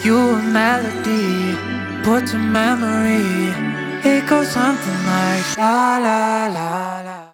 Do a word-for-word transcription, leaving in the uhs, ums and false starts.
You a melody, put to memory. It goes something like la la la.